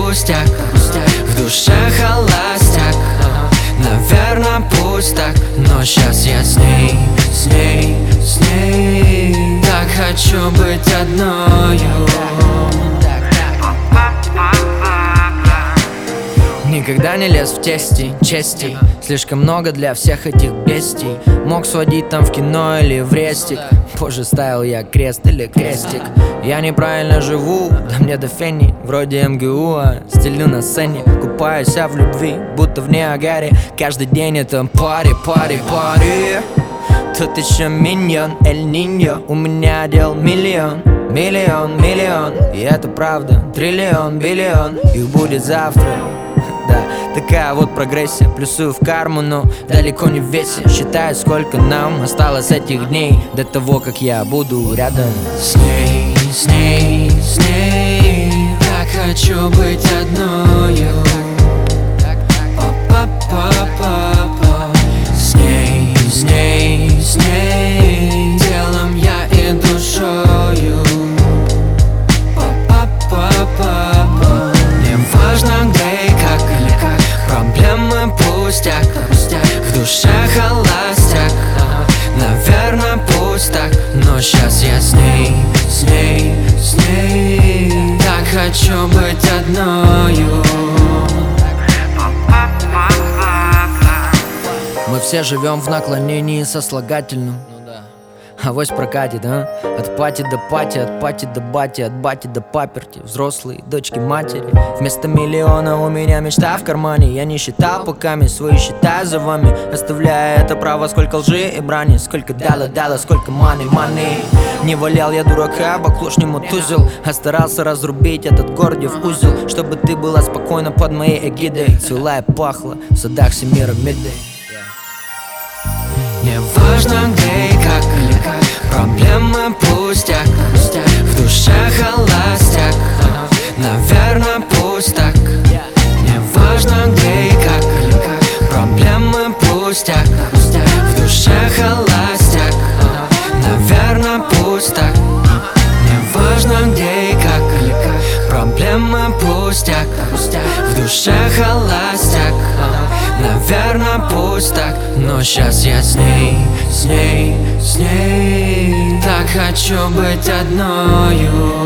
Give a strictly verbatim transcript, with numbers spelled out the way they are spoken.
пустяк, в душе холостяк. Наверно, пусть так, но сейчас я с ней, с ней, с ней. Так хочу быть одною. Никогда не лез в тести, чести. Слишком много для всех этих бестий. Мог сводить там в кино или в рестик. Позже ставил я крест или крестик. Я неправильно живу, да мне до фени. Вроде эм гэ у, а стелю на сцене. Купаюсь я в любви, будто в Ниагаре. Каждый день это пари, пари, пари. Тут еще миньон, эль ниньо. У меня дел миллион, миллион, миллион. И это правда, триллион, биллион. Их будет завтра. Да, такая вот прогрессия, плюсую в карму, но далеко не в весе. Считаю, сколько нам осталось этих дней до того, как я буду рядом с ней, с ней, с ней. Так хочу быть одною. Па-па-па-па-па. С ней, с ней, с ней. Телом я и душою. Па-па-па-па-па. Не важно где и как, проблемы пустяк, в душе холостяк. Наверно, пусть так, но сейчас я с ней, с ней, с ней. Так хочу быть одною. Мы все живем в наклонении сослагательном. Авось прокатит, а? От пати до пати, от пати до бати, от бати до паперти. Взрослые, дочки, матери. Вместо миллиона у меня мечта в кармане. Я не считал поками, свои считаю за вами. Оставляя это право, сколько лжи и брани. Сколько дала, дала, сколько маны, маны. Не валял я дурака, баклушни мутузил. А старался разрубить этот гордиев узел, чтобы ты была спокойна под моей эгидой. Цвела и пахла в садах Семирамиды. Не важно где и как, проблемы пустяк, в душе холостяк. Наверно, пусть так. Не важно где и как, проблемы пустяк, в душе холостяк. Наверно, пусть так. Не важно где и как, проблемы пустяк, в душе холостяк. Наверно, пусть так, но сейчас я с ней, с ней, с ней. Так хочу быть одною.